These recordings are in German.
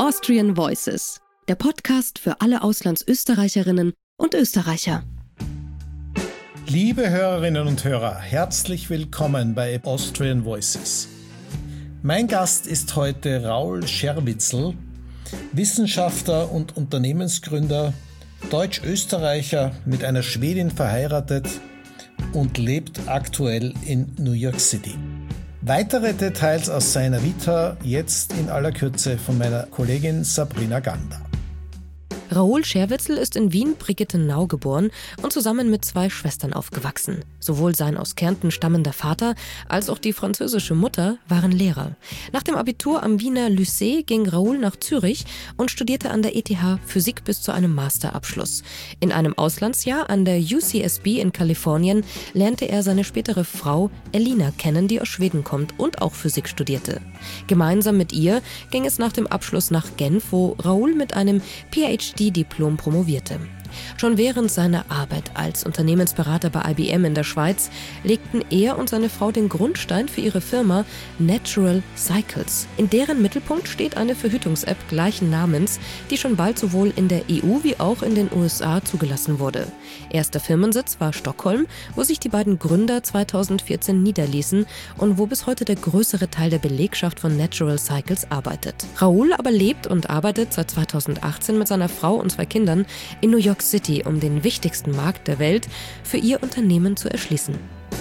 Austrian Voices, der Podcast für alle Auslandsösterreicherinnen und Österreicher. Liebe Hörerinnen und Hörer, herzlich willkommen bei Austrian Voices. Mein Gast ist heute Raoul Scherwitzl, Wissenschaftler und Unternehmensgründer, Deutsch-Österreicher, mit einer Schwedin verheiratet und lebt aktuell in New York City. Weitere Details aus seiner Vita jetzt in aller Kürze von meiner Kollegin Sabrina Gander. Raoul Scherwitzl ist in Wien-Brigittenau geboren und zusammen mit 2 Schwestern aufgewachsen. Sowohl sein aus Kärnten stammender Vater als auch die französische Mutter waren Lehrer. Nach dem Abitur am Wiener Lycée ging Raoul nach Zürich und studierte an der ETH Physik bis zu einem Masterabschluss. In einem Auslandsjahr an der UCSB in Kalifornien lernte er seine spätere Frau Elina kennen, die aus Schweden kommt und auch Physik studierte. Gemeinsam mit ihr ging es nach dem Abschluss nach Genf, wo Raoul mit einem PhD-Diplom promovierte. Schon während seiner Arbeit als Unternehmensberater bei IBM in der Schweiz legten er und seine Frau den Grundstein für ihre Firma Natural Cycles. In deren Mittelpunkt steht eine Verhütungs-App gleichen Namens, die schon bald sowohl in der EU wie auch in den USA zugelassen wurde. Erster Firmensitz war Stockholm, wo sich die beiden Gründer 2014 niederließen und wo bis heute der größere Teil der Belegschaft von Natural Cycles arbeitet. Raoul aber lebt und arbeitet seit 2018 mit seiner Frau und 2 Kindern in New York City, um den wichtigsten Markt der Welt für ihr Unternehmen zu erschließen.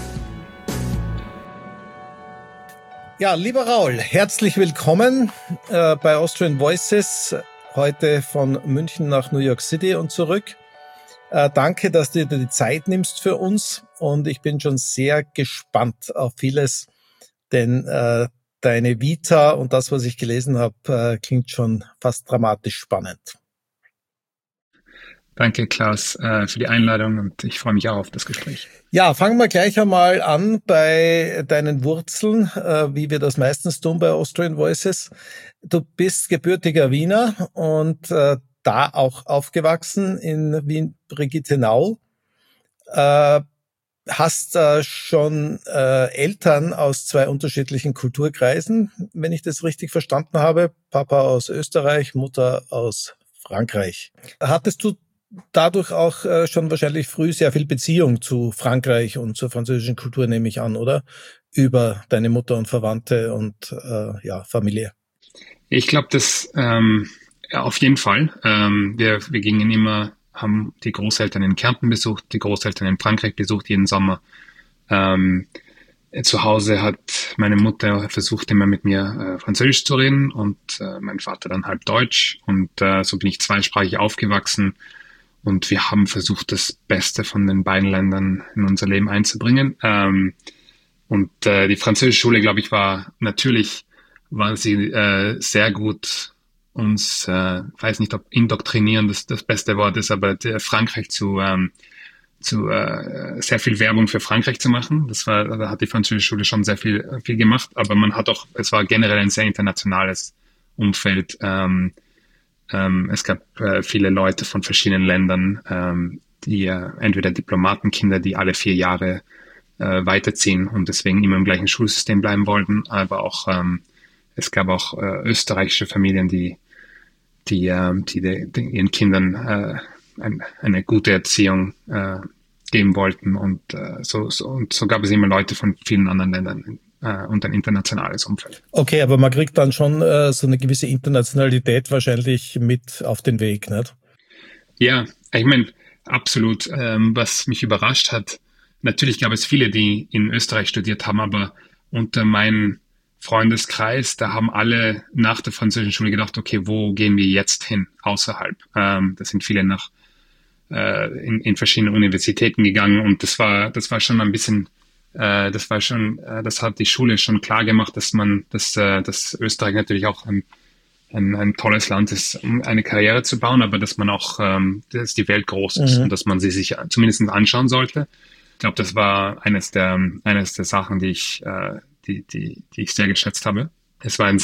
Ja, lieber Raoul, herzlich willkommen bei Austrian Voices, heute von München nach New York City und zurück. Danke, dass du dir die Zeit nimmst für uns und ich bin schon sehr gespannt auf vieles, denn deine Vita und das, was ich gelesen habe, klingt schon fast dramatisch spannend. Danke, Klaus, für die Einladung und ich freue mich auch auf das Gespräch. Ja, fangen wir gleich einmal an bei deinen Wurzeln, wie wir das meistens tun bei Austrian Voices. Du bist gebürtiger Wiener und da auch aufgewachsen in Wien-Brigittenau. Hast schon Eltern aus 2 unterschiedlichen Kulturkreisen, wenn ich das richtig verstanden habe. Papa aus Österreich, Mutter aus Frankreich. Hattest du dadurch auch schon wahrscheinlich früh sehr viel Beziehung zu Frankreich und zur französischen Kultur, nehme ich an, oder? Über deine Mutter und Verwandte und Familie. Ich glaube, das auf jeden Fall. Wir gingen immer, haben die Großeltern in Kärnten besucht, die Großeltern in Frankreich besucht jeden Sommer. Zu Hause hat meine Mutter versucht, immer mit mir Französisch zu reden und mein Vater dann halb Deutsch. Und so bin ich zweisprachig aufgewachsen. Und wir haben versucht, das Beste von den beiden Ländern in unser Leben einzubringen. Die französische Schule, glaube ich, war sie sehr gut uns, weiß nicht, ob indoktrinieren das beste Wort ist, aber Frankreich sehr viel Werbung für Frankreich zu machen. Da hat die französische Schule schon sehr viel gemacht, aber es war generell ein sehr internationales Umfeld. Es gab viele Leute von verschiedenen Ländern, die entweder Diplomatenkinder, die alle 4 Jahre weiterziehen und deswegen immer im gleichen Schulsystem bleiben wollten, aber auch es gab auch österreichische Familien, die ihren Kindern eine gute Erziehung geben wollten und so gab es immer Leute von vielen anderen Ländern und ein internationales Umfeld. Okay, aber man kriegt dann schon so eine gewisse Internationalität wahrscheinlich mit auf den Weg, nicht? Ja, ich meine, absolut. Was mich überrascht hat, natürlich gab es viele, die in Österreich studiert haben, aber unter meinem Freundeskreis, da haben alle nach der französischen Schule gedacht, okay, wo gehen wir jetzt hin außerhalb? Da sind viele in verschiedene Universitäten gegangen und das war schon ein bisschen das hat die Schule schon klar gemacht, dass Österreich natürlich auch ein tolles Land ist, um eine Karriere zu bauen, aber dass man auch, dass die Welt groß ist und dass man sie sich zumindest anschauen sollte. Ich glaube, das war eines der Sachen, die ich sehr geschätzt habe. Es war ein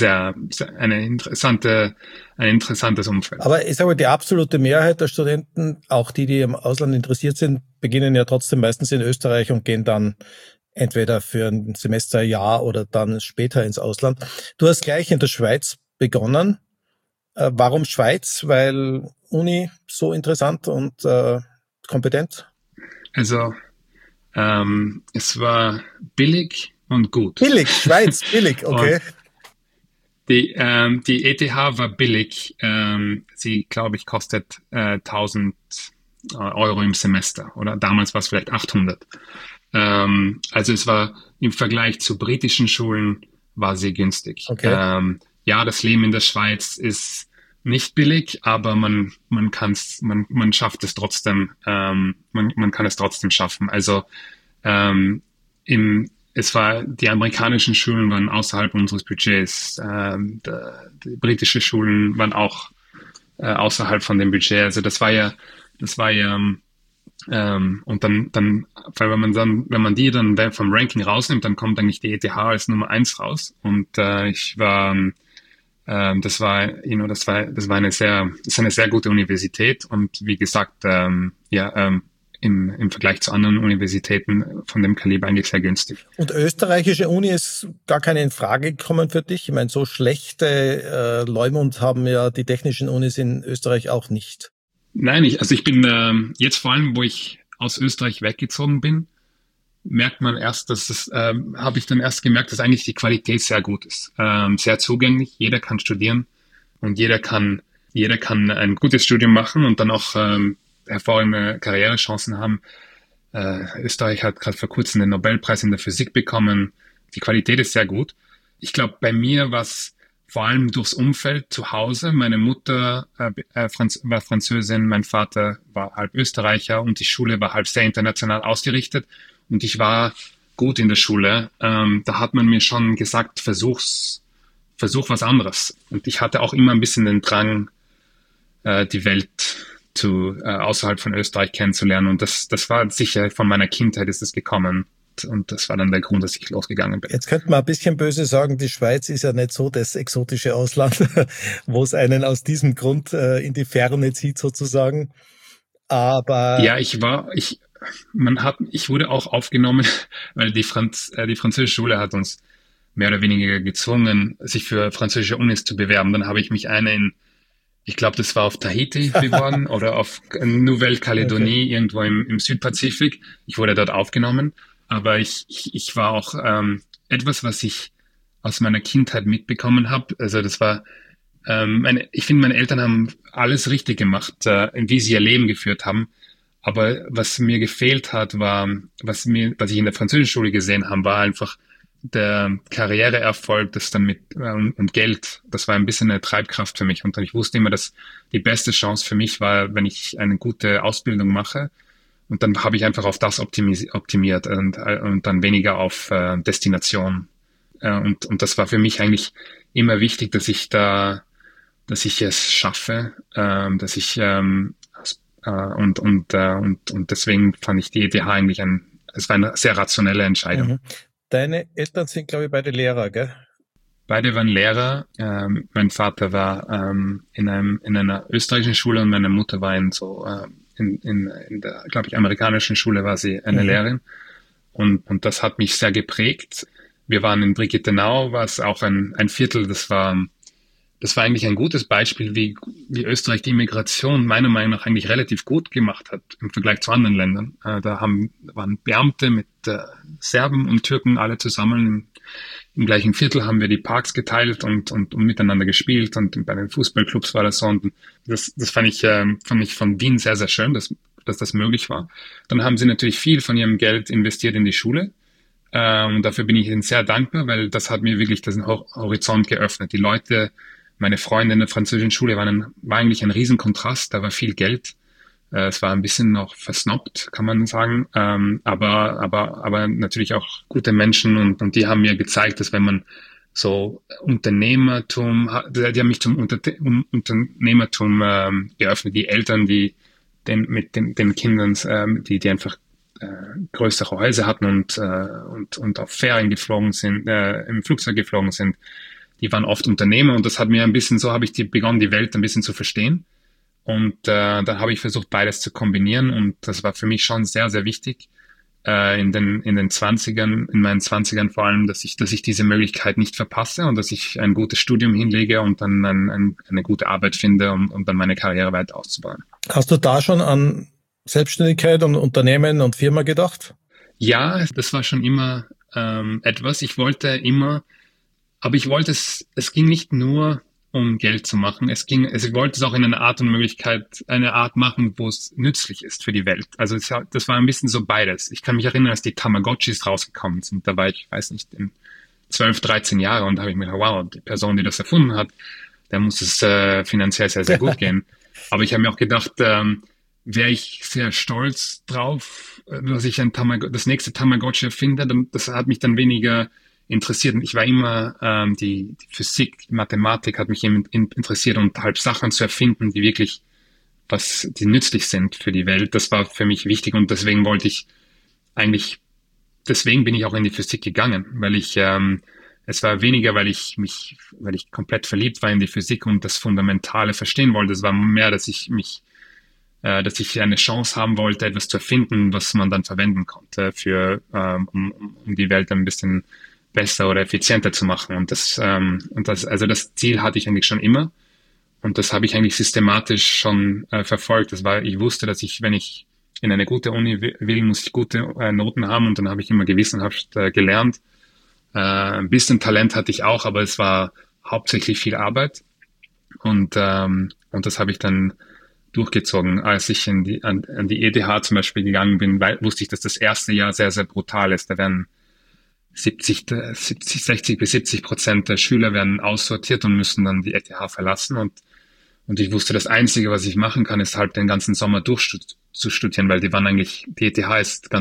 interessantes Umfeld. Aber ich sage mal, die absolute Mehrheit der Studenten, auch die im Ausland interessiert sind, beginnen ja trotzdem meistens in Österreich und gehen dann entweder für ein Semesterjahr oder dann später ins Ausland. Du hast gleich in der Schweiz begonnen. Warum Schweiz? Weil Uni so interessant und kompetent? Also es war billig und gut. Billig, Schweiz, billig, okay. Die ETH war billig. Sie, glaube ich, kostet 1000 Euro im Semester. Oder damals war es vielleicht 800. Also es war im Vergleich zu britischen Schulen war sie günstig. Okay. Ja, das Leben in der Schweiz ist nicht billig, aber man schafft es trotzdem. Man kann es trotzdem schaffen. Also die amerikanischen Schulen waren außerhalb unseres Budgets. Die britische Schulen waren auch außerhalb von dem Budget. Also das war ja und dann, weil wenn man die dann vom Ranking rausnimmt, dann kommt eigentlich die ETH als Nummer 1 raus. Und das war eine sehr gute Universität und wie gesagt, im Vergleich zu anderen Universitäten von dem Kaliber eigentlich sehr günstig. Und österreichische Uni ist gar keine in Frage gekommen für dich? Ich meine, so schlechte Leumund haben ja die technischen Unis in Österreich auch nicht. Nein, ich bin jetzt vor allem, wo ich aus Österreich weggezogen bin, merkt man erst, habe ich dann erst gemerkt, dass eigentlich die Qualität sehr gut ist. Sehr zugänglich, jeder kann studieren und jeder kann ein gutes Studium machen und dann auch hervorragende Karrierechancen haben. Österreich hat gerade vor kurzem den Nobelpreis in der Physik bekommen. Die Qualität ist sehr gut. Ich glaube, bei mir war es vor allem durchs Umfeld zu Hause. Meine Mutter war Französin, mein Vater war halb Österreicher und die Schule war halb sehr international ausgerichtet. Und ich war gut in der Schule. Da hat man mir schon gesagt, versuch was anderes. Und ich hatte auch immer ein bisschen den Drang, die Welt außerhalb von Österreich kennenzulernen. Und das war sicher von meiner Kindheit ist es gekommen. Und das war dann der Grund, dass ich losgegangen bin. Jetzt könnte man ein bisschen böse sagen, die Schweiz ist ja nicht so das exotische Ausland, wo es einen aus diesem Grund in die Ferne zieht sozusagen. Aber ja, ich wurde auch aufgenommen, weil die französische Schule hat uns mehr oder weniger gezwungen, sich für französische Unis zu bewerben. Dann habe ich mich ich glaube, das war auf Tahiti beworben oder auf Nouvelle-Calédonie, okay, irgendwo im Südpazifik. Ich wurde dort aufgenommen. Aber ich war auch etwas, was ich aus meiner Kindheit mitbekommen habe. Also das war, ich finde, meine Eltern haben alles richtig gemacht, wie sie ihr Leben geführt haben. Aber was mir gefehlt hat, was ich in der französischen Schule gesehen habe, war einfach der Karriereerfolg, das dann und Geld. Das war ein bisschen eine Treibkraft für mich. Und ich wusste immer, dass die beste Chance für mich war, wenn ich eine gute Ausbildung mache. Und dann habe ich einfach auf das optimiert und dann weniger auf Destination. Und das war für mich eigentlich immer wichtig, dass ich es schaffe, und deswegen fand ich die ETH eigentlich es war eine sehr rationelle Entscheidung. Mhm. Deine Eltern sind, glaube ich, beide Lehrer, gell? Beide waren Lehrer. Mein Vater war in einer österreichischen Schule und meine Mutter war in der, glaube ich, amerikanischen Schule war sie eine Lehrerin. Und das hat mich sehr geprägt. Wir waren in Brigittenau, war es auch ein Viertel, das war eigentlich ein gutes Beispiel, wie Österreich die Immigration meiner Meinung nach eigentlich relativ gut gemacht hat im Vergleich zu anderen Ländern. Da waren Beamte mit Serben und Türken alle zusammen. Im gleichen Viertel haben wir die Parks geteilt und miteinander gespielt und bei den Fußballclubs war das so. Und das fand ich von Wien sehr, sehr schön, dass das möglich war. Dann haben sie natürlich viel von ihrem Geld investiert in die Schule. Und dafür bin ich ihnen sehr dankbar, weil das hat mir wirklich den Horizont geöffnet. Die Leute, meine Freunde in der französischen Schule war eigentlich ein Riesenkontrast. Da war viel Geld. Es war ein bisschen noch versnobbt, kann man sagen. Aber natürlich auch gute Menschen und die haben mir gezeigt, dass wenn man so Unternehmertum, die haben mich zum Unternehmertum geöffnet. Die Eltern, mit den Kindern, die einfach größere Häuser hatten und auf Ferien geflogen sind, im Flugzeug geflogen sind, die waren oft Unternehmer und das hat mir so habe ich begonnen, die Welt ein bisschen zu verstehen. Und dann habe ich versucht, beides zu kombinieren und das war für mich schon sehr, sehr wichtig, in den Zwanzigern, in meinen Zwanzigern vor allem, dass ich diese Möglichkeit nicht verpasse und dass ich ein gutes Studium hinlege und dann eine gute Arbeit finde, um dann meine Karriere weiter auszubauen. Hast du da schon an Selbstständigkeit und Unternehmen und Firma gedacht? Ja, das war schon immer etwas. Ich wollte immer, aber es ging nicht nur um Geld zu machen. Ich wollte es auch in einer Art und Möglichkeit, eine Art machen, wo es nützlich ist für die Welt. Also das war ein bisschen so beides. Ich kann mich erinnern, als die Tamagotchis rausgekommen sind. Da war ich weiß nicht, in 12, 13 Jahre und da habe ich mir gedacht, wow, die Person, die das erfunden hat, der muss es finanziell sehr, sehr gut gehen. Aber ich habe mir auch gedacht, wäre ich sehr stolz drauf, dass ich das nächste Tamagotchi erfinde. Das hat mich dann weniger interessiert. Ich war immer, die Physik, die Mathematik hat mich interessiert und halt Sachen zu erfinden, die wirklich die nützlich sind für die Welt. Das war für mich wichtig und deswegen bin ich auch in die Physik gegangen, weil es war weniger, weil ich komplett verliebt war in die Physik und das Fundamentale verstehen wollte. Es war mehr, dass ich eine Chance haben wollte, etwas zu erfinden, was man dann verwenden konnte um die Welt ein bisschen besser oder effizienter zu machen. Also das Ziel hatte ich eigentlich schon immer und das habe ich eigentlich systematisch schon verfolgt. Ich wusste, dass wenn ich in eine gute Uni will, muss ich gute Noten haben und dann habe ich immer gewissenhaft gelernt. Ein bisschen Talent hatte ich auch, aber es war hauptsächlich viel Arbeit und das habe ich dann durchgezogen. Als ich an die ETH zum Beispiel gegangen bin, wusste ich, dass das erste Jahr sehr, sehr brutal ist. Da werden 60 bis 70% der Schüler werden aussortiert und müssen dann die ETH verlassen. Und ich wusste, das Einzige, was ich machen kann, ist halt den ganzen Sommer durchzustudieren, weil die ETH ist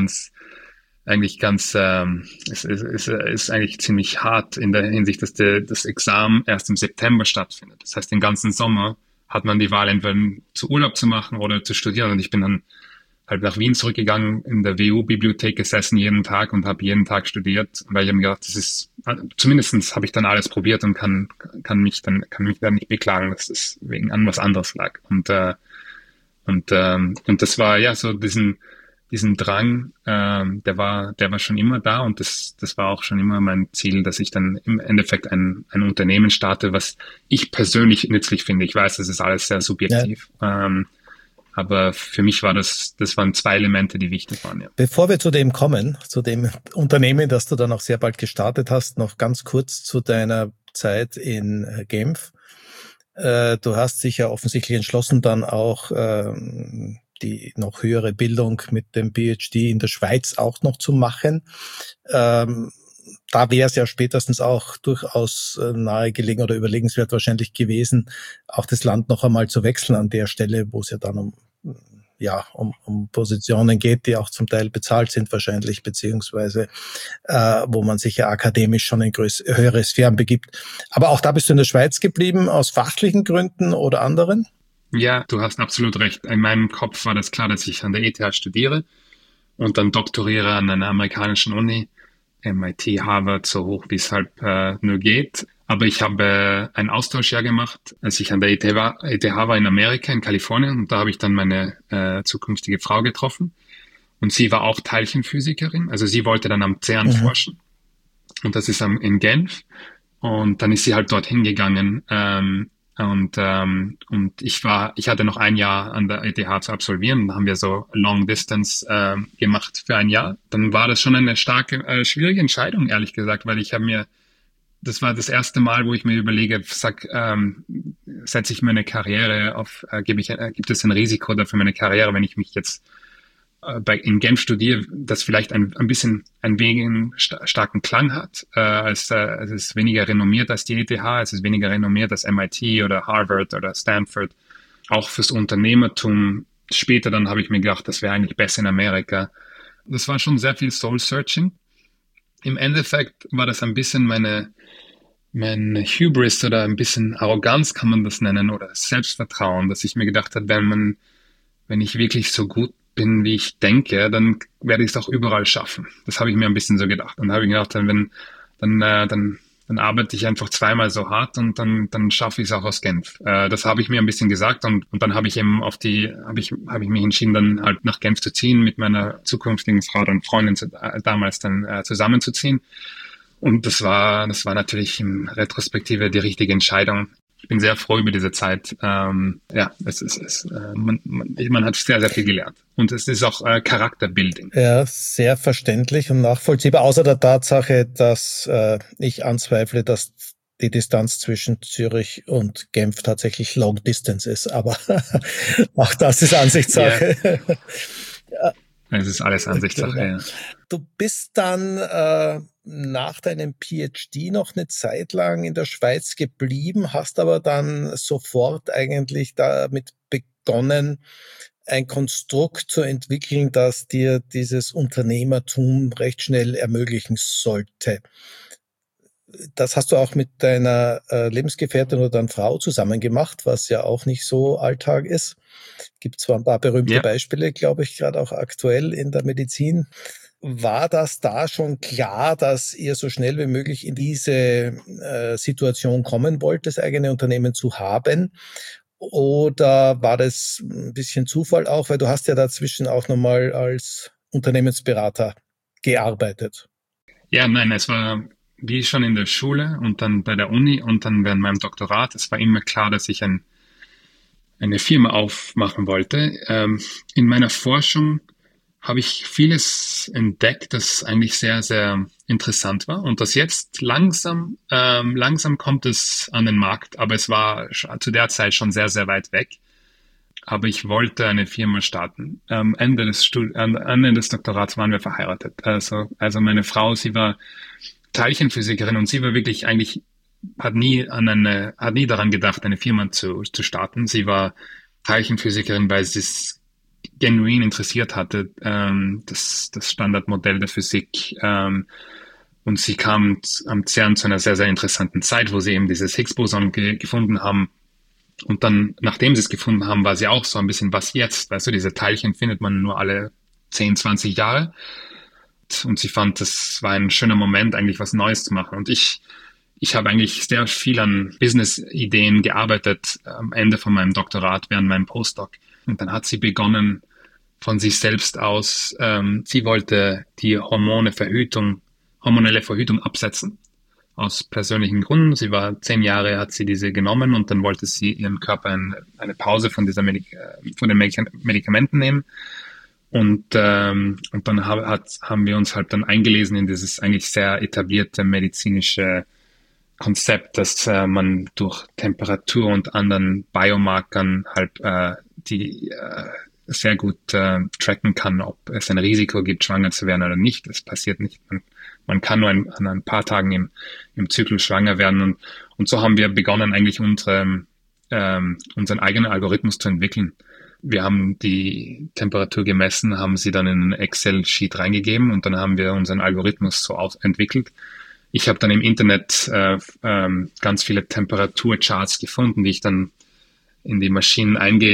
ist eigentlich ziemlich hart in der Hinsicht, dass das Examen erst im September stattfindet. Das heißt, den ganzen Sommer hat man die Wahl, entweder zu Urlaub zu machen oder zu studieren. Und ich bin dann halt nach Wien zurückgegangen, in der WU-Bibliothek gesessen jeden Tag und habe jeden Tag studiert, weil ich habe mir gedacht, zumindestens habe ich dann alles probiert und kann mich dann nicht beklagen, dass es wegen an was anderes lag. Und das war ja so diesen Drang, der war schon immer da und das war auch schon immer mein Ziel, dass ich dann im Endeffekt ein Unternehmen starte, was ich persönlich nützlich finde. Ich weiß, das ist alles sehr subjektiv. Ja. Aber für mich das waren zwei Elemente, die wichtig waren. Ja. Bevor wir zu dem kommen, zu dem Unternehmen, das du dann auch sehr bald gestartet hast, noch ganz kurz zu deiner Zeit in Genf. Du hast dich ja offensichtlich entschlossen, dann auch die noch höhere Bildung mit dem PhD in der Schweiz auch noch zu machen. Da wäre es ja spätestens auch durchaus nahegelegen oder überlegenswert wahrscheinlich gewesen, auch das Land noch einmal zu wechseln an der Stelle, wo es ja dann um Positionen geht, die auch zum Teil bezahlt sind wahrscheinlich, beziehungsweise wo man sich ja akademisch schon in höhere Sphären begibt. Aber auch da bist du in der Schweiz geblieben, aus fachlichen Gründen oder anderen? Ja, du hast absolut recht. In meinem Kopf war das klar, dass ich an der ETH studiere und dann doktoriere an einer amerikanischen Uni, MIT, Harvard, so hoch wie es halt nur geht. Aber ich habe ein Austauschjahr gemacht, als ich an der ETH war in Amerika, in Kalifornien. Und da habe ich dann meine zukünftige Frau getroffen. Und sie war auch Teilchenphysikerin. Also sie wollte dann am CERN forschen. Und das ist in Genf. Und dann ist sie halt dorthin gegangen. Und ich hatte noch ein Jahr an der ETH zu absolvieren. Da haben wir so Long Distance gemacht für ein Jahr. Dann war das schon eine schwierige Entscheidung, ehrlich gesagt, weil das war das erste Mal, wo ich mir überlege, setze ich meine Karriere gibt es ein Risiko dafür meine Karriere, wenn ich mich jetzt in Genf studiere, das vielleicht ein bisschen einen wenigen starken Klang hat. Es ist weniger renommiert als die ETH, es ist weniger renommiert als MIT oder Harvard oder Stanford. Auch fürs Unternehmertum. Später dann habe ich mir gedacht, das wäre eigentlich besser in Amerika. Das war schon sehr viel Soul-Searching. Im Endeffekt war das ein bisschen meine Hubris oder ein bisschen Arroganz kann man das nennen oder Selbstvertrauen, dass ich mir gedacht habe, wenn ich wirklich so gut bin, wie ich denke, dann werde ich es auch überall schaffen. Das habe ich mir ein bisschen so gedacht. Und habe ich gedacht, dann dann arbeite ich einfach zweimal so hart und dann schaffe ich es auch aus Genf. Das habe ich mir ein bisschen gesagt und dann habe ich eben habe ich mich entschieden, dann halt nach Genf zu ziehen, mit meiner zukünftigen Frau, dann Freundin damals dann zusammenzuziehen. Und das war natürlich in Retrospektive die richtige Entscheidung. Ich bin sehr froh über diese Zeit. Man hat sehr, sehr viel gelernt. Und es ist auch Charakterbuilding. Ja, sehr verständlich und nachvollziehbar, außer der Tatsache, dass ich anzweifle, dass die Distanz zwischen Zürich und Genf tatsächlich Long Distance ist. Aber auch das ist Ansichtssache. Ja. Es ist alles Ansichtssache, Genau. ja. Du bist dann nach deinem PhD noch eine Zeit lang in der Schweiz geblieben, hast aber dann sofort eigentlich damit begonnen, ein Konstrukt zu entwickeln, das dir dieses Unternehmertum recht schnell ermöglichen sollte. Das hast du auch mit deiner Lebensgefährtin oder deiner Frau zusammen gemacht, was ja auch nicht so Alltag ist. Gibt zwar ein paar berühmte Beispiele, glaube ich, gerade auch aktuell in der Medizin. War das da schon klar, dass ihr so schnell wie möglich in diese Situation kommen wollt, das eigene Unternehmen zu haben? Oder war das ein bisschen Zufall auch, weil du hast ja dazwischen auch nochmal als Unternehmensberater gearbeitet? Ja, nein, es war wie schon in der Schule und dann bei der Uni und dann während meinem Doktorat. Es war immer klar, dass ich eine Firma aufmachen wollte. In meiner Forschung habe ich vieles entdeckt, das eigentlich sehr, sehr interessant war und das jetzt langsam kommt es an den Markt, aber es war zu der Zeit schon sehr, sehr weit weg. Aber ich wollte eine Firma starten. Am Ende des Doktorats waren wir verheiratet. Also meine Frau, sie war Teilchenphysikerin und sie war wirklich eigentlich hat nie daran gedacht, eine Firma zu starten. Sie war Teilchenphysikerin, weil sie es genuin interessiert hatte, das Standardmodell der Physik. Und sie kam am CERN zu einer sehr, sehr interessanten Zeit, wo sie eben dieses Higgs-Boson gefunden haben. Und dann, nachdem sie es gefunden haben, war sie auch so ein bisschen, was jetzt? Weißt du, diese Teilchen findet man nur alle 10, 20 Jahre. Und sie fand, das war ein schöner Moment, eigentlich was Neues zu machen. Und ich habe eigentlich sehr viel an Business-Ideen gearbeitet am Ende von meinem Doktorat, während meinem Postdoc. Und dann hat sie begonnen, von sich selbst aus, sie wollte die hormonelle Verhütung absetzen. Aus persönlichen Gründen. Sie war 10 Jahre, hat sie diese genommen und dann wollte sie ihrem Körper eine Pause von den Medikamenten nehmen. Und dann haben wir uns halt dann eingelesen in dieses eigentlich sehr etablierte medizinische Konzept, dass man durch Temperatur und anderen Biomarkern halt die sehr gut tracken kann, ob es ein Risiko gibt, schwanger zu werden oder nicht. Das passiert nicht. Man kann nur an ein paar Tagen im Zyklus schwanger werden. Und so haben wir begonnen, eigentlich unseren eigenen Algorithmus zu entwickeln. Wir haben die Temperatur gemessen, haben sie dann in einen Excel-Sheet reingegeben und dann haben wir unseren Algorithmus so entwickelt. Ich habe dann im Internet ganz viele Temperaturcharts gefunden, die ich dann in die Maschinen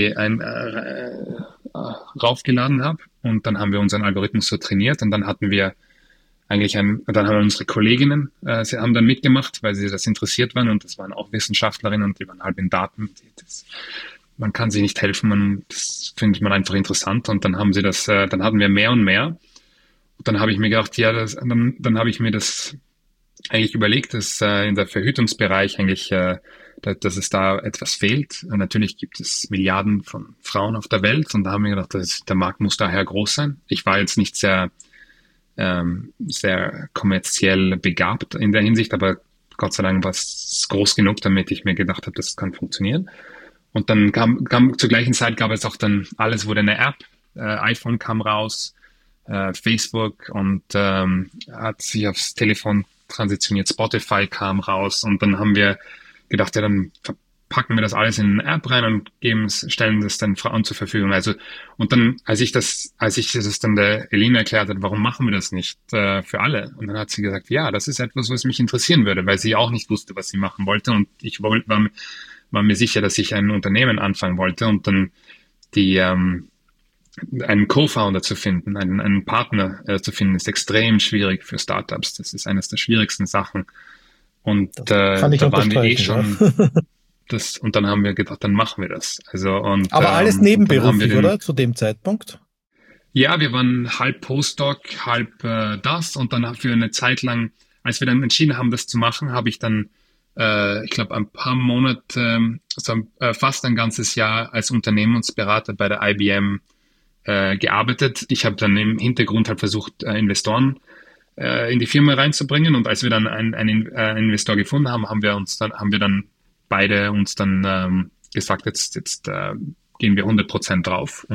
raufgeladen habe. Und dann haben wir unseren Algorithmus so trainiert und dann hatten wir dann haben unsere Kolleginnen, sie haben dann mitgemacht, weil sie das interessiert waren und das waren auch Wissenschaftlerinnen und die waren halt in Daten. Man kann sich nicht helfen, das findet man einfach interessant und dann haben sie dann hatten wir mehr und mehr. Und dann habe ich mir gedacht, ja, dann habe ich mir das eigentlich überlegt, dass in der Verhütungsbereich eigentlich, dass es da etwas fehlt. Und natürlich gibt es Milliarden von Frauen auf der Welt und da haben wir gedacht, der Markt muss daher groß sein. Ich war jetzt nicht sehr kommerziell begabt in der Hinsicht, aber Gott sei Dank war es groß genug, damit ich mir gedacht habe, das kann funktionieren. Und dann kam zur gleichen Zeit gab es auch dann, alles wurde eine App, iPhone kam raus, Facebook und hat sich aufs Telefon transitioniert, Spotify kam raus und dann haben wir gedacht, ja, dann packen wir das alles in eine App rein und stellen das dann Frauen zur Verfügung. Also, und dann, als ich das dann der Elina erklärt hat, warum machen wir das nicht für alle? Und dann hat sie gesagt, ja, das ist etwas, was mich interessieren würde, weil sie auch nicht wusste, was sie machen wollte. Und ich war mir sicher, dass ich ein Unternehmen anfangen wollte und dann einen Co-Founder zu finden, einen Partner zu finden, ist extrem schwierig für Startups. Das ist eines der schwierigsten Sachen. Und kann ich da waren wir unterstreichen, schon ja. und dann haben wir gedacht, dann machen wir das. Also Aber alles und dann haben wir nebenberuflich, oder? Zu dem Zeitpunkt? ja, wir waren halb Postdoc, halb das und dann für eine Zeit lang, als wir dann entschieden haben, das zu machen, habe ich dann, ich glaube, ein paar Monate, fast ein ganzes Jahr als Unternehmensberater bei der IBM gearbeitet. Ich habe dann im Hintergrund halt versucht, Investoren in die Firma reinzubringen und als wir dann einen Investor gefunden haben, haben wir dann beide uns dann gesagt, jetzt gehen wir 100% drauf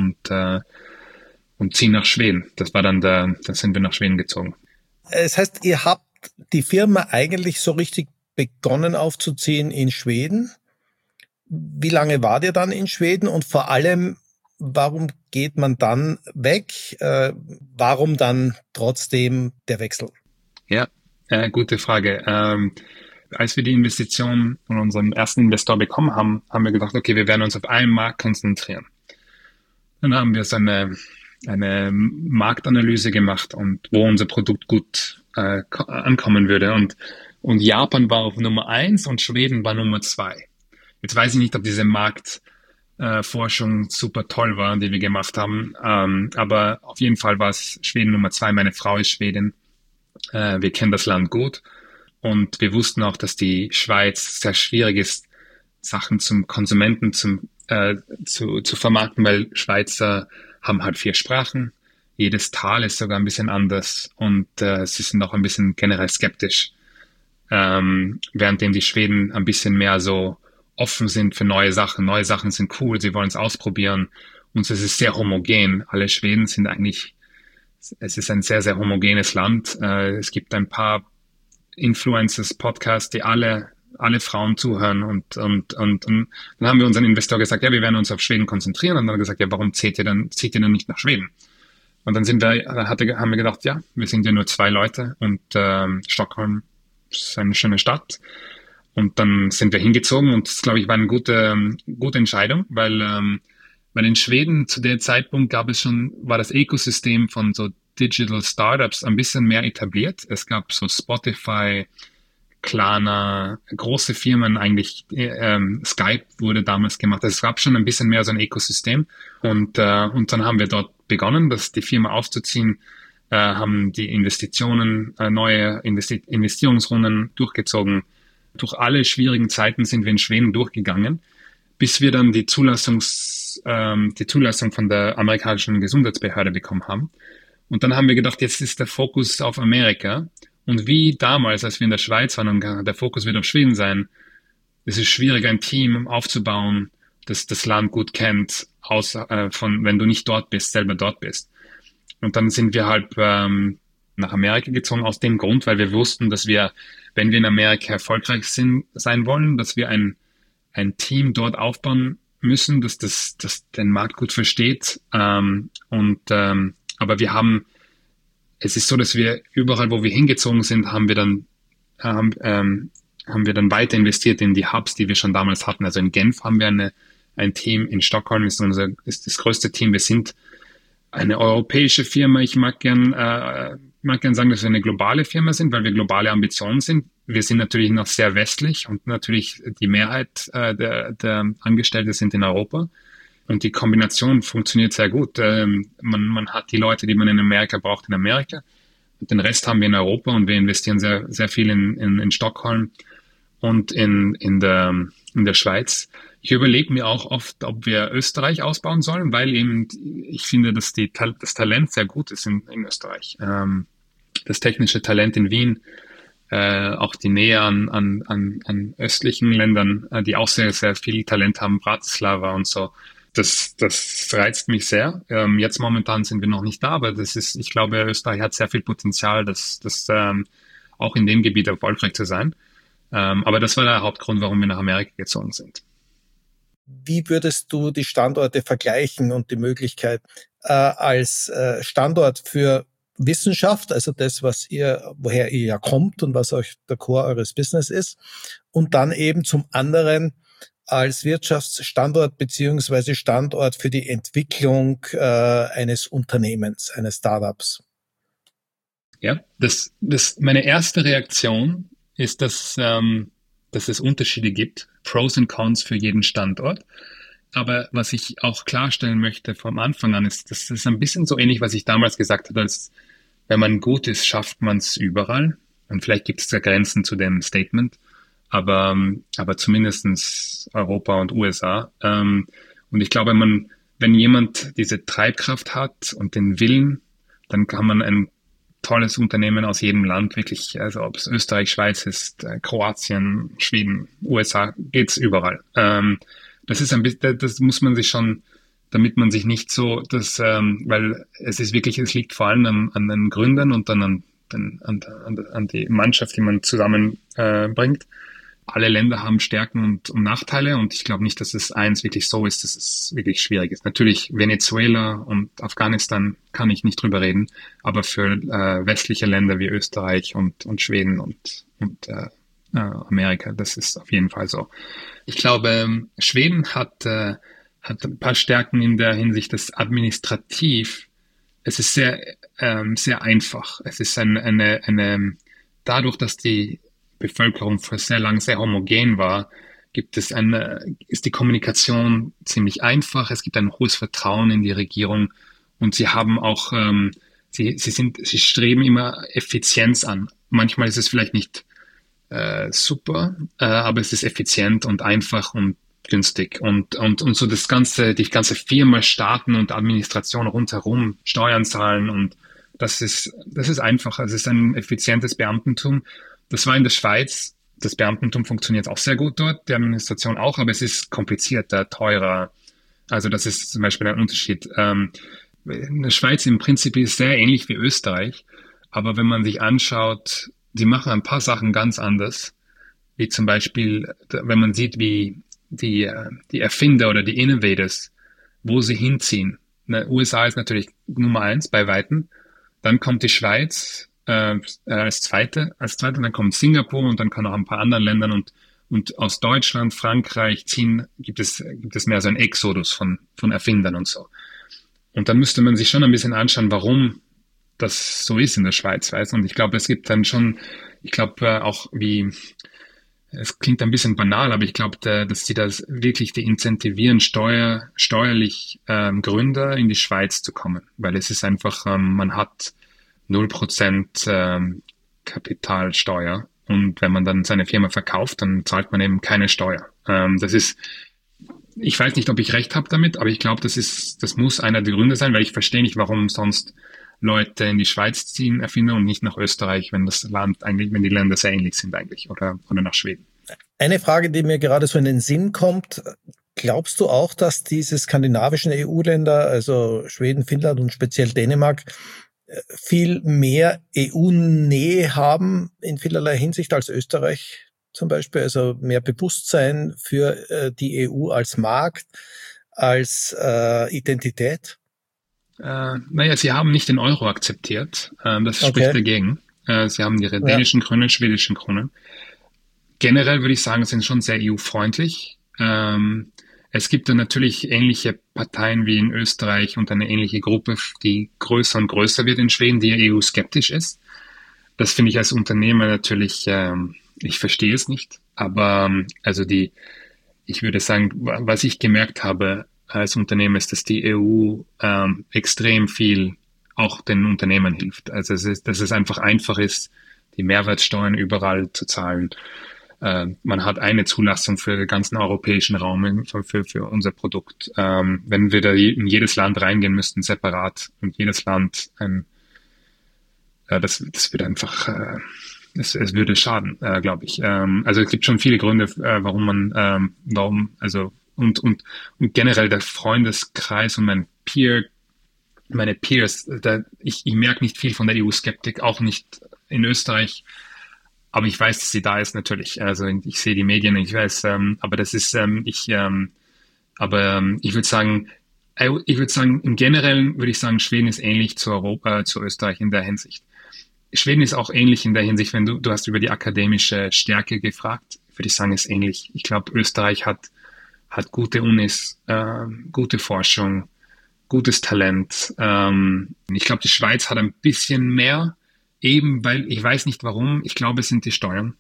und ziehen nach Schweden. Das war dann dann sind wir nach Schweden gezogen. Es heißt, ihr habt die Firma eigentlich so richtig begonnen aufzuziehen in Schweden. Wie lange wart ihr dann in Schweden und vor allem, warum geht man dann weg? Warum dann trotzdem der Wechsel? Ja, gute Frage. Als wir die Investition von unserem ersten Investor bekommen haben, haben wir gedacht, okay, wir werden uns auf einen Markt konzentrieren. Dann haben wir so eine Marktanalyse gemacht und wo unser Produkt gut ankommen würde. Und Japan war auf Nummer 1 und Schweden war Nummer 2. Jetzt weiß ich nicht, ob diese Marktforschung super toll war, die wir gemacht haben. Aber auf jeden Fall war es Schweden Nummer 2. Meine Frau ist Schwedin. Wir kennen das Land gut. Und wir wussten auch, dass die Schweiz sehr schwierig ist, Sachen zum Konsumenten zu vermarkten, weil Schweizer haben halt 4 Sprachen. Jedes Tal ist sogar ein bisschen anders und sie sind auch ein bisschen generell skeptisch. Währenddem die Schweden ein bisschen mehr so offen sind für neue Sachen. Neue Sachen sind cool, sie wollen es ausprobieren. Und es ist sehr homogen. Alle Schweden sind eigentlich, es ist ein sehr, sehr homogenes Land. Es gibt ein paar Influencers, Podcasts, die alle Frauen zuhören und dann haben wir unseren Investor gesagt, ja, wir werden uns auf Schweden konzentrieren und dann hat er gesagt, ja, warum zieht ihr dann nicht nach Schweden? Und dann haben wir gedacht, ja, wir sind ja nur 2 Leute und Stockholm ist eine schöne Stadt und dann sind wir hingezogen und das, glaube ich, war eine gute Entscheidung, weil in Schweden zu der Zeitpunkt war das Ökosystem von so Digital Startups ein bisschen mehr etabliert. Es gab so Spotify, Klarna, große Firmen eigentlich, Skype wurde damals gemacht. Also es gab schon ein bisschen mehr so ein Ökosystem und dann haben wir dort begonnen, die Firma aufzuziehen, haben die Investitionen, neue Investierungsrunden durchgezogen. Durch alle schwierigen Zeiten sind wir in Schweden durchgegangen, bis wir dann die Zulassung von der amerikanischen Gesundheitsbehörde bekommen haben. Und dann haben wir gedacht, jetzt ist der Fokus auf Amerika. Und wie damals, als wir in der Schweiz waren und der Fokus wird auf Schweden sein, es ist schwierig, ein Team aufzubauen, das das Land gut kennt, wenn du nicht selber dort bist. Und dann sind wir halt nach Amerika gezogen aus dem Grund, weil wir wussten, dass wir, wenn wir in Amerika erfolgreich sein wollen, dass wir ein Team dort aufbauen müssen, das den Markt gut versteht. Aber es ist so, dass wir überall, wo wir hingezogen sind, haben wir dann weiter investiert in die Hubs, die wir schon damals hatten. Also in Genf haben wir ein Team, in Stockholm ist das größte Team. Wir sind eine europäische Firma. Ich mag gern sagen, dass wir eine globale Firma sind, weil wir globale Ambitionen sind. Wir sind natürlich noch sehr westlich und natürlich die Mehrheit der Angestellten sind in Europa. Und die Kombination funktioniert sehr gut. Man hat die Leute, die man in Amerika braucht, in Amerika. Und den Rest haben wir in Europa und wir investieren sehr, sehr viel in Stockholm und in der Schweiz. Ich überlege mir auch oft, ob wir Österreich ausbauen sollen, weil eben ich finde, dass das Talent sehr gut ist in Österreich. Das technische Talent in Wien, auch die Nähe an östlichen Ländern, die auch sehr, sehr viel Talent haben, Bratislava und so. Das reizt mich sehr. Jetzt momentan sind wir noch nicht da, aber ich glaube, Österreich hat sehr viel Potenzial, auch in dem Gebiet erfolgreich zu sein. Aber das war der Hauptgrund, warum wir nach Amerika gezogen sind. Wie würdest du die Standorte vergleichen und die Möglichkeit als Standort für Wissenschaft, also das, woher ihr ja kommt und was euch der Core eures Business ist, und dann eben zum anderen als Wirtschaftsstandort beziehungsweise Standort für die Entwicklung eines Unternehmens, eines Startups? Ja, meine erste Reaktion ist, dass es Unterschiede gibt, Pros und Cons für jeden Standort. Aber was ich auch klarstellen möchte vom Anfang an, ist, das ist ein bisschen so ähnlich, was ich damals gesagt habe, als wenn man gut ist, schafft man es überall. Und vielleicht gibt es ja Grenzen zu dem Statement, aber zumindestens Europa und USA. Und ich glaube, wenn jemand diese Treibkraft hat und den Willen, dann kann man ein tolles Unternehmen aus jedem Land wirklich, also ob es Österreich, Schweiz ist, Kroatien, Schweden, USA, geht's überall. Das ist ein bisschen, das muss man sich schon, damit man sich nicht so, weil es ist wirklich, es liegt vor allem an den Gründern und dann an die Mannschaft, die man zusammenbringt. Alle Länder haben Stärken und Nachteile und ich glaube nicht, dass es eins wirklich so ist, dass es wirklich schwierig ist. Natürlich Venezuela und Afghanistan kann ich nicht drüber reden, aber für westliche Länder wie Österreich und Schweden und Amerika, das ist auf jeden Fall so. Ich glaube, Schweden hat ein paar Stärken in der Hinsicht, dass administrativ, es ist sehr einfach. Es ist dadurch, dass die Bevölkerung für sehr lang sehr homogen war, ist die Kommunikation ziemlich einfach. Es gibt ein hohes Vertrauen in die Regierung und sie haben auch, sie streben immer Effizienz an. Manchmal ist es vielleicht nicht super, aber es ist effizient und einfach und günstig und so die ganze Firma, Staaten und Administration rundherum, Steuern zahlen und das ist einfach. Es ist ein effizientes Beamtentum. Das war in der Schweiz. Das Beamtentum funktioniert auch sehr gut dort, die Administration auch, aber es ist komplizierter, teurer. Also das ist zum Beispiel ein Unterschied. In der Schweiz im Prinzip ist sehr ähnlich wie Österreich, aber wenn man sich anschaut, die machen ein paar Sachen ganz anders, wie zum Beispiel, wenn man sieht, wie die Erfinder oder die Innovators, wo sie hinziehen. USA ist natürlich Nummer 1 bei Weitem, dann kommt die Schweiz, als zweite, dann kommt Singapur und dann kann auch ein paar anderen Ländern und aus Deutschland, Frankreich gibt es mehr so ein Exodus von Erfindern und so. Und dann müsste man sich schon ein bisschen anschauen, warum das so ist in der Schweiz, weißt du? Und ich glaube, es gibt dann schon, es klingt ein bisschen banal, aber ich glaube, dass die das wirklich die incentivieren, steuerlich Gründer in die Schweiz zu kommen, weil es ist einfach, man hat 0% Kapitalsteuer und wenn man dann seine Firma verkauft, dann zahlt man eben keine Steuer. Ich weiß nicht, ob ich recht habe damit, aber ich glaube, das muss einer der Gründe sein, weil ich verstehe nicht, warum sonst Leute in die Schweiz ziehen, Erfinder und nicht nach Österreich, wenn die Länder sehr ähnlich sind eigentlich oder nach Schweden. Eine Frage, die mir gerade so in den Sinn kommt, glaubst du auch, dass diese skandinavischen EU-Länder, also Schweden, Finnland und speziell Dänemark, viel mehr EU-Nähe haben in vielerlei Hinsicht als Österreich zum Beispiel, also mehr Bewusstsein für die EU als Markt, als Identität? Sie haben nicht den Euro akzeptiert. Das spricht dagegen. Sie haben ihre dänischen Kronen, schwedischen Kronen. Generell würde ich sagen, sind schon sehr EU-freundlich. Es gibt dann natürlich ähnliche Parteien wie in Österreich und eine ähnliche Gruppe, die größer und größer wird in Schweden, die EU-skeptisch ist. Das finde ich als Unternehmer natürlich, ich verstehe es nicht. Aber ich würde sagen, was ich gemerkt habe als Unternehmer ist, dass die EU extrem viel auch den Unternehmern hilft. Also dass es einfach ist, die Mehrwertsteuern überall zu zahlen. Man hat eine Zulassung für den ganzen europäischen Raum für unser Produkt. Wenn wir da in jedes Land reingehen müssten, separat, und jedes Land das würde einfach, es würde schaden, glaube ich. Also es gibt schon viele Gründe, und generell der Freundeskreis und meine Peers, ich merke nicht viel von der EU-Skeptik, auch nicht in Österreich. Aber ich weiß, dass sie da ist natürlich. Also ich sehe die Medien, ich weiß, aber das ist, ich würde sagen, im Generellen würde ich sagen, Schweden ist ähnlich zu Österreich in der Hinsicht. Schweden ist auch ähnlich in der Hinsicht, wenn du hast über die akademische Stärke gefragt, würde ich sagen, ist ähnlich. Ich glaube, Österreich hat gute Unis, gute Forschung, gutes Talent. Ich glaube, die Schweiz hat ein bisschen mehr. Eben, weil ich weiß nicht warum, ich glaube, es sind die Steuern.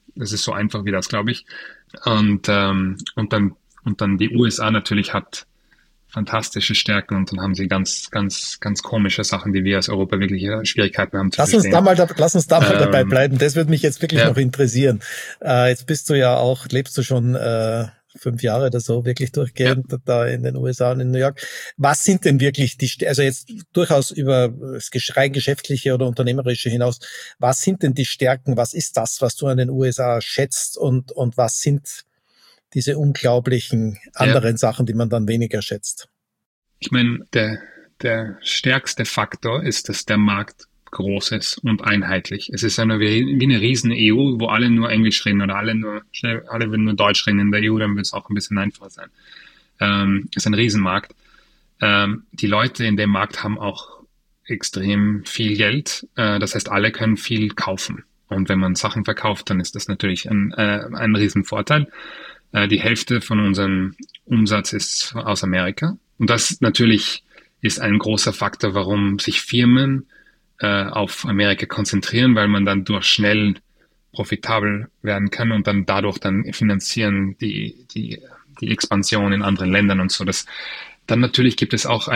Das ist so einfach wie das, glaube ich. Und dann die USA natürlich hat fantastische Stärken und dann haben sie ganz, ganz, ganz komische Sachen, die wir als Europa wirklich Schwierigkeiten haben zu verstehen. Lass uns da mal dabei bleiben. Das würde mich jetzt wirklich noch interessieren. Jetzt lebst du schon 5 Jahre oder so wirklich durchgehend da in den USA und in New York. Was sind denn wirklich also jetzt durchaus über das rein geschäftliche oder unternehmerische hinaus, was sind denn die Stärken? Was ist das, was du an den USA schätzt und was sind diese unglaublichen anderen Sachen, die man dann weniger schätzt? Ich meine, der stärkste Faktor ist, dass der Markt groß ist und einheitlich. Es ist wie eine riesen EU, wo alle nur Englisch reden oder alle würden nur Deutsch reden in der EU, dann wird es auch ein bisschen einfacher sein. Es ist ein Riesenmarkt. Die Leute in dem Markt haben auch extrem viel Geld. Das heißt, alle können viel kaufen. Und wenn man Sachen verkauft, dann ist das natürlich ein Riesenvorteil. Die Hälfte von unserem Umsatz ist aus Amerika. Und das natürlich ist ein großer Faktor, warum sich Firmen auf Amerika konzentrieren, weil man dann durch schnell profitabel werden kann und dann dadurch dann finanzieren die Expansion in anderen Ländern und so. Dann natürlich gibt es auch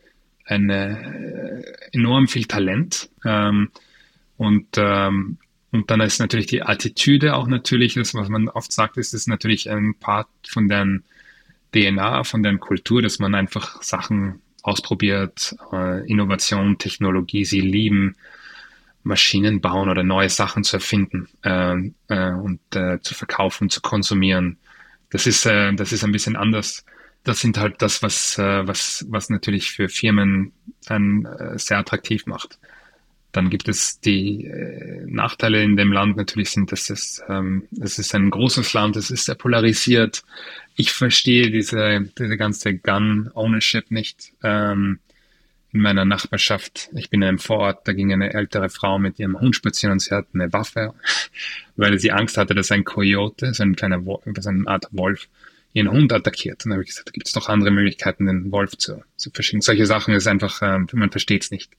enorm viel Talent. Und dann ist natürlich die Attitüde auch natürlich, das, was man oft sagt, ist natürlich ein Part von deren DNA, von deren Kultur, dass man einfach Sachen ausprobiert, Innovation, Technologie, sie lieben, Maschinen bauen oder neue Sachen zu erfinden und zu verkaufen, zu konsumieren. Das ist ein bisschen anders. Das sind halt das, was natürlich für Firmen dann sehr attraktiv macht. Dann gibt es die Nachteile in dem Land natürlich sind, dass es ist ein großes Land, es ist sehr polarisiert. Ich verstehe diese ganze Gun-Ownership nicht. In meiner Nachbarschaft, ich bin in einem Vorort, da ging eine ältere Frau mit ihrem Hund spazieren und sie hat eine Waffe, weil sie Angst hatte, dass ein Coyote, so eine Art Wolf, ihren Hund attackiert. Und dann habe ich gesagt, da gibt es doch andere Möglichkeiten, den Wolf zu verschicken. Solche Sachen ist einfach, man versteht es nicht.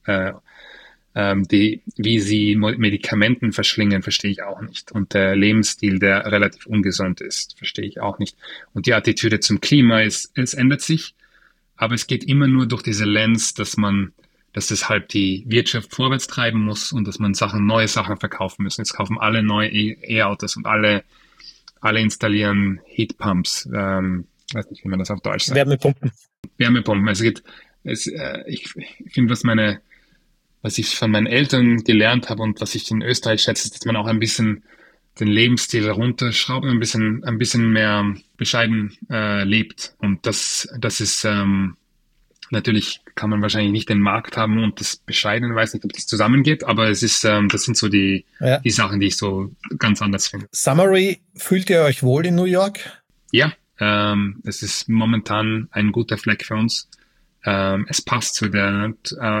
Wie sie Medikamenten verschlingen, verstehe ich auch nicht. Und der Lebensstil, der relativ ungesund ist, verstehe ich auch nicht. Und die Attitüde zum Klima es ändert sich, aber es geht immer nur durch diese Lens, dass es halt die Wirtschaft vorwärts treiben muss und dass man neue Sachen verkaufen muss. Jetzt kaufen alle neue E-Autos und alle installieren Heatpumps. Weiß nicht, wie man das auf Deutsch sagt. Wärmepumpen. Ich finde, was ich von meinen Eltern gelernt habe und was ich in Österreich schätze, ist, dass man auch ein bisschen den Lebensstil runterschraubt und ein bisschen mehr bescheiden lebt. Und das ist natürlich kann man wahrscheinlich nicht den Markt haben und das Bescheidene, weiß nicht, ob das zusammengeht, aber das sind so die Sachen, die ich so ganz anders finde. Summary, fühlt ihr euch wohl in New York? Ja, es ist momentan ein guter Fleck für uns. Es passt zu der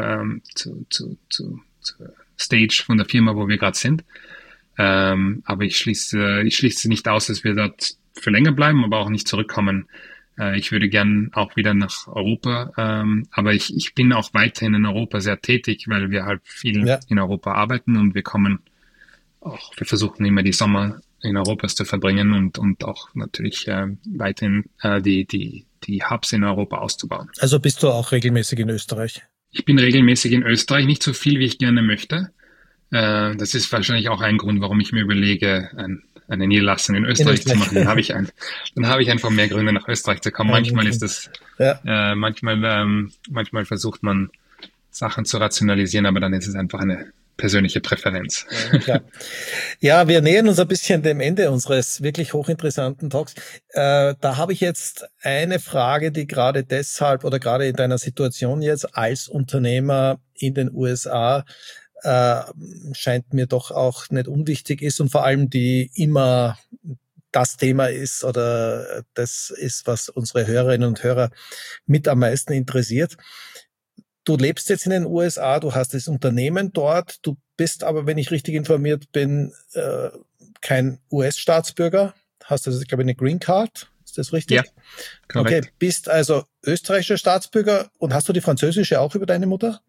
Stage von der Firma, wo wir gerade sind. Aber ich schließe nicht aus, dass wir dort für länger bleiben, aber auch nicht zurückkommen. Ich würde gern auch wieder nach Europa, aber ich bin auch weiterhin in Europa sehr tätig, weil wir halt viel in Europa arbeiten und wir versuchen immer die Sommer in Europa zu verbringen und auch natürlich weiterhin die Hubs in Europa auszubauen. Also bist du auch regelmäßig in Österreich? Ich bin regelmäßig in Österreich, nicht so viel, wie ich gerne möchte. Das ist wahrscheinlich auch ein Grund, warum ich mir überlege, eine Niederlassung in Österreich zu machen. Dann habe ich einfach mehr Gründe, nach Österreich zu kommen. Manchmal ist das, manchmal versucht man Sachen zu rationalisieren, aber dann ist es einfach eine persönliche Präferenz. Ja, wir nähern uns ein bisschen dem Ende unseres wirklich hochinteressanten Talks. Da habe ich jetzt eine Frage, die gerade deshalb oder gerade in deiner Situation jetzt als Unternehmer in den USA scheint mir doch auch nicht unwichtig ist und vor allem die immer das Thema ist oder das ist, was unsere Hörerinnen und Hörer mit am meisten interessiert. Du lebst jetzt in den USA, du hast das Unternehmen dort, du bist aber, wenn ich richtig informiert bin, kein US-Staatsbürger, hast also, glaube ich, eine Green Card, ist das richtig? Ja, korrekt. Okay, bist also österreichischer Staatsbürger und hast du die französische auch über deine Mutter?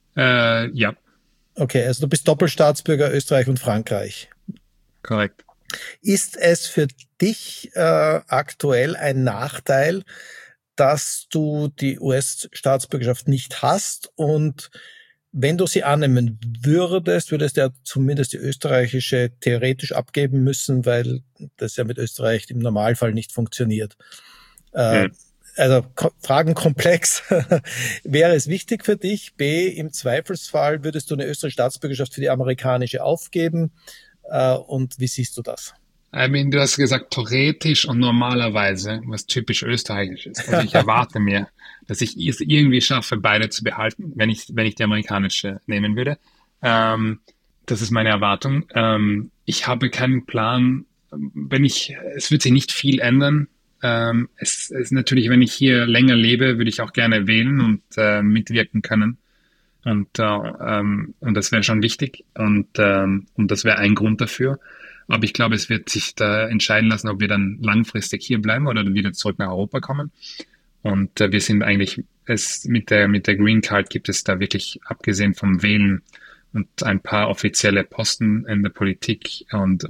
Ja. Okay, also du bist Doppelstaatsbürger Österreich und Frankreich. Korrekt. Ist es für dich aktuell ein Nachteil, dass du die US-Staatsbürgerschaft nicht hast? Und wenn du sie annehmen würdest du ja zumindest die österreichische theoretisch abgeben müssen, weil das ja mit Österreich im Normalfall nicht funktioniert. Also Fragen komplex. Wäre es wichtig für dich? B, im Zweifelsfall würdest du eine österreichische Staatsbürgerschaft für die amerikanische aufgeben? Und wie siehst du das? Du hast gesagt, theoretisch und normalerweise, was typisch österreichisch ist. Also ich erwarte mir, dass ich es irgendwie schaffe, beide zu behalten, wenn ich die amerikanische nehmen würde. Das ist meine Erwartung. Ich habe keinen Plan, es wird sich nicht viel ändern. Es ist natürlich, wenn ich hier länger lebe, würde ich auch gerne wählen und mitwirken können. Und das wäre schon wichtig. Und das wäre ein Grund dafür. Aber ich glaube, es wird sich da entscheiden lassen, ob wir dann langfristig hier bleiben oder wieder zurück nach Europa kommen. Und wir sind eigentlich, mit der Green Card gibt es da wirklich, abgesehen vom Wählen und ein paar offizielle Posten in der Politik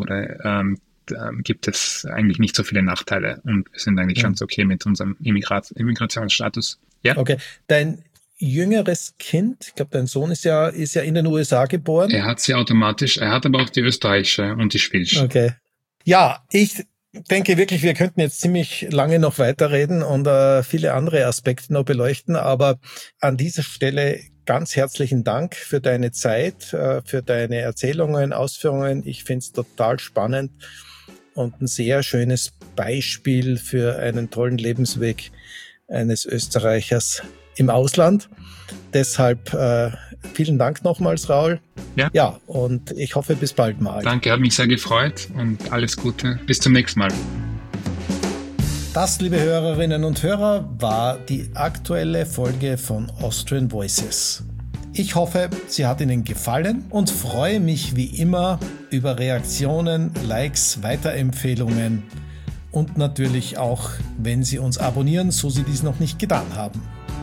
gibt es eigentlich nicht so viele Nachteile. Und wir sind eigentlich ganz okay mit unserem Immigrationsstatus. Ja. Okay. Dein jüngeres Kind, ich glaube, dein Sohn ist ja in den USA geboren. Er hat sie automatisch, er hat aber auch die österreichische und die schwedische. Okay. Ja, ich denke wirklich, wir könnten jetzt ziemlich lange noch weiterreden und viele andere Aspekte noch beleuchten, aber an dieser Stelle ganz herzlichen Dank für deine Zeit, für deine Erzählungen, Ausführungen. Ich finde es total spannend und ein sehr schönes Beispiel für einen tollen Lebensweg eines Österreichers im Ausland. Deshalb vielen Dank nochmals, Raul. Ja, und ich hoffe, bis bald mal. Danke, hat mich sehr gefreut und alles Gute. Bis zum nächsten Mal. Das, liebe Hörerinnen und Hörer, war die aktuelle Folge von Austrian Voices. Ich hoffe, sie hat Ihnen gefallen und freue mich wie immer über Reaktionen, Likes, Weiterempfehlungen und natürlich auch, wenn Sie uns abonnieren, so Sie dies noch nicht getan haben.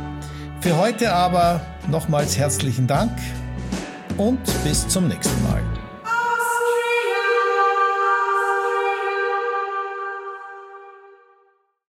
Für heute aber nochmals herzlichen Dank und bis zum nächsten Mal.